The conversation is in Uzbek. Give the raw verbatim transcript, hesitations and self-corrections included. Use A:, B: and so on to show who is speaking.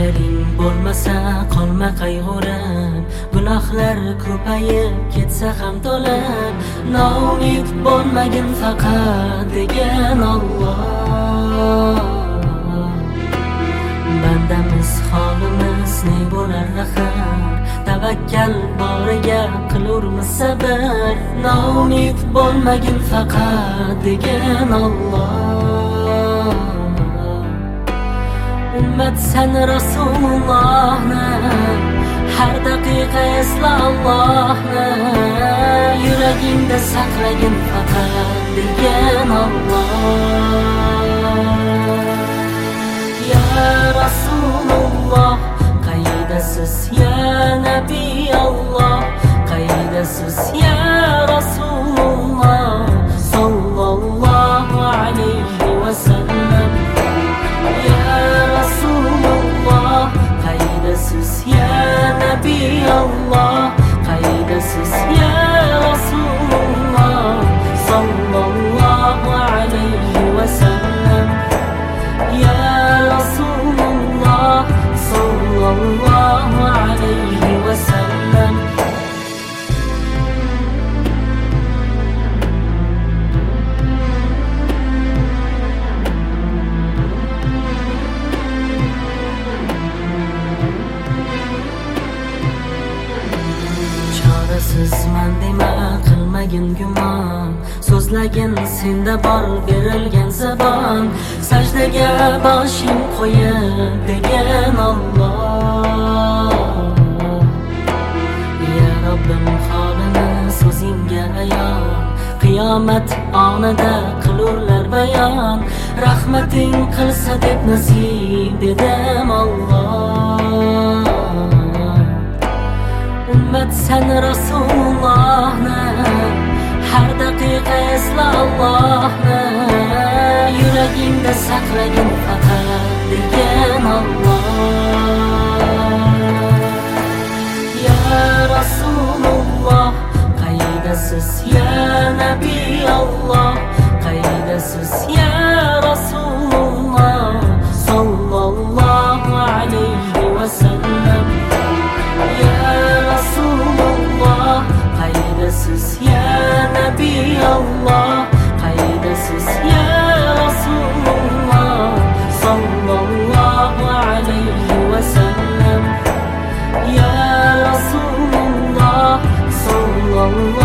A: ishlaring bo'lmasa qolma qayg'urib, gunohlar ko'payib ketsa ham to'lib, noumid bo'lmagin faqat degan Alloh. Bandamiz holimiz ne bo'lar axir, tavakkal boriga qilurmiz sabr, noumid bo'lmagin faqat degan Alloh. Ummat sen Rasulullohni, har daqiqa esla Allohni, yuragingda saqlagin faqat degan Alloh. Ya Rasululloh, qaydasiz ya Nabiy Allah, qaydasiz ya Rasululloh sallallohu alayhi va sallam. Ya Rasululloh, qaydasiz ya Nabiy Allah, qaydasiz ya Rasululloh sallallohu alayhi va sallam. Ya Rasululloh sallallohu alayhi va sallam. Chorasizman dema, qilmagin gumon, so'zlagin senda bor berilgan zabon, sajdaga boshing qo'yib degan Alloh. Ya Robbim, holini so'zingga ayon, qiyomat onida qilurlar bayon, rahmating qilsa deb nasib dedim Alloh. Ummat sen Rasulullohni, har daqiqa esla Allohni, yuragingda saqlagin faqat degan Alloh. Ya Rasululloh, qaydasiz ya Nabiy Allah, qaydasiz ya Rasululloh sallallohu alayhi va sallam. Ya Rasululloh, qaydasiz ya Nabiy Allah, qaydasiz ya Rasululloh sallallohu alayhi va sallam. Ya Rasululloh sallallohu